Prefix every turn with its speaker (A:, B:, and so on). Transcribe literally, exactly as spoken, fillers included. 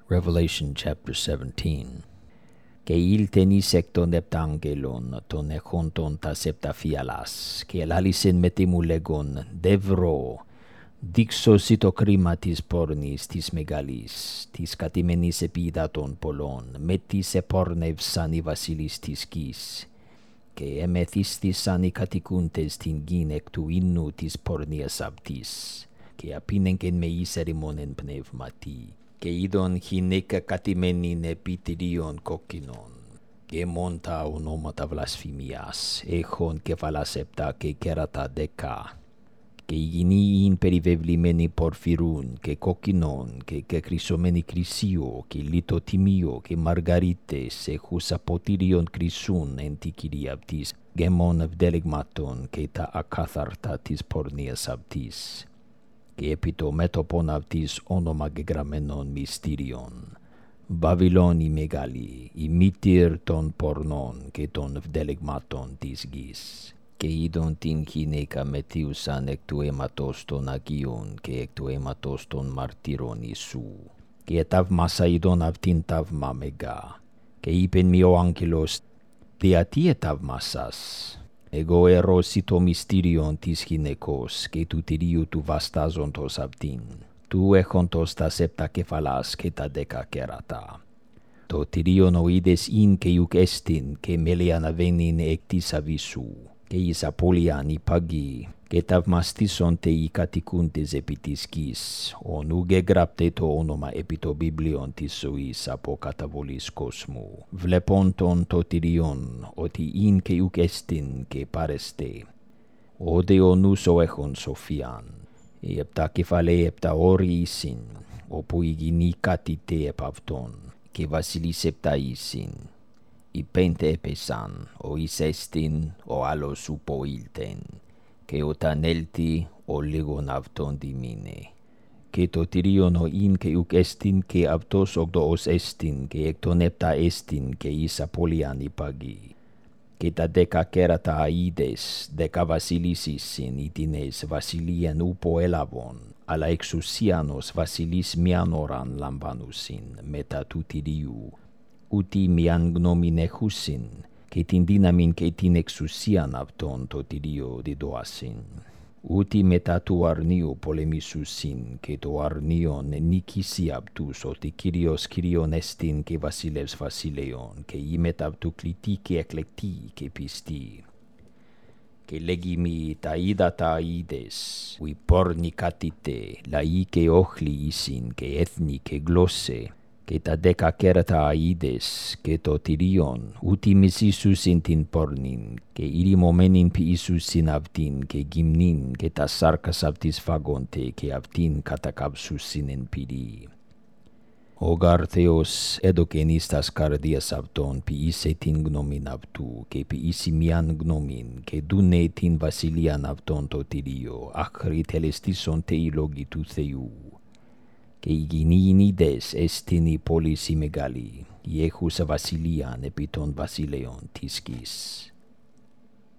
A: Revelation chapter seventeen. Και ήλθεν εις εκ των επτάγγελων των εχόντων τας επταφύαλας, και ελάλησεν μετ' μου λέγον, δευρώ, δείξωσι το κρίμα της πόρνης της μεγαλής, της κατημένης επί υδάτων πολλών, με της επόρνευσαν οι βασιλείς της γης, και εμεθύστησαν οι κατοικούντες την γην εκ του ίνου της πορνείας αυτής, και απήνεγκεν με εις ερημόνεν πνεύματι, και είδον γυναίκα κατημένην επί τυρίων κόκκινων, και μόντα ονόματα βλασφημίας, έχων κεφαλάς επτά και κέρατα δέκα, και η γυνή ειν περιβεβλημένη πορφυρούν και κόκκινων, και κεκρυσωμένη κρυσίο, και λίτο τιμίο, και μαργαρίτες έχους αποτύριον κρυσούν εν τη κυρία αυτής, γεμών ευδέλεγματων και τα ακάθαρτα της πορνείας αυτής. Και επί το μέτωπον αυτής όνομα γεγραμμένων μυστήριων, Βαβυλών η μεγάλη, η μήτηρ των πορνών και των ευδέλεγματων της γης. Και είδον την γυναίκα μετίουσαν εκ του αίματος των Αγίων και εκ του αίματος των μαρτύρων Ιησού. Και εταυμάσα είδον αυτήν ταύμα μεγά. Και είπεν μοι ο άγγελος, δια τι εταυμάσας? Εγώ ερώσει το μυστήριον της γυναικός και του τυρίου του βαστάζοντος αυτήν, του έχοντος τας επτά κεφαλάς και τα δέκα κέρατα. Το τυρίον ο είδες ειν και ιουκ έστιν και μελιαναβαίνειν εκ της αβυσσού, και εις απώλειαν οι παγοί, και ταυμαστήσονται οι κατοικούντες επί της γης, ον ουκ εγγράπτε το όνομα επί το βιβλίον της ζωής από καταβολής κόσμου, βλέποντον το τυρίον, ότι ειν και ιουκ έστιν και παρεστέ. Όδε ο νους ο έχων σοφίαν, οι επτά κεφαλαί επτά όροι ήσιν, όπου η γυνή κάτητε επ' αυτόν, και βασιλείς επτά ήσιν. Οι πέντε έπεσαν, ο εις έστιν, ο άλλος ούπο ήλθεν, και όταν έλθει, ο λίγον αυτόν διμήνε. Και το τυρίον ο ειν και ουκ έστιν, και αυτός ογδοός έστιν, και εκ των επτά έστιν, και εις απώλειαν οι παγοί. Και τα δέκα κέρατα αίδες, δέκα βασιλείς ήσιν, ήτινες βασιλείαν ούπο έλαβον, αλλά εξουσίαν ως βασιλείς μιαν ώραν λαμβάνουσιν, μετά του τυρίου, ούτι μιαν γνώμην έχουσιν, και την δύναμην και την εξουσίαν αυτόν το τυρίο διδοάσιν. Ούτι μετά του αρνίου πολεμήσουσιν, και το αρνίον νίκησι αυτούς, ότι Κύριος Κύριον εστιν και βασιλεύς βασιλέων, και η μετά αυτού κλητή και εκλεκτή και πιστή. Και λέγει μοι τα ύδατα είδες, ουι πόρνη κάτητε, λαοί και όχλοι ήσιν, και έθνη και γλώσσε, και τα δέκα κέρατα αίδες, και το τυρίον, ούτι μισήσουσιν την πόρνην, και ηρημωμένην ποιήσουσιν αυτήν, και γυμνήν, και τα σάρκας αυτής φάγονται, και αυτήν κατακάψουσιν εν πυρί. Ο γάρ Θεός έδωκεν εις τας καρδίας αυτών ποιήσε την γνώμην αυτού, και ποιήσει μιαν γνώμην, και δούνε την βασιλείαν αυτών το τυρίο, άχρη τελεστήσονται οι λόγοι του Θεού. Και η γυνήν είδες εστιν η πόλης η μεγάλη, η έχουσα βασιλείαν επί των βασιλέων της γης.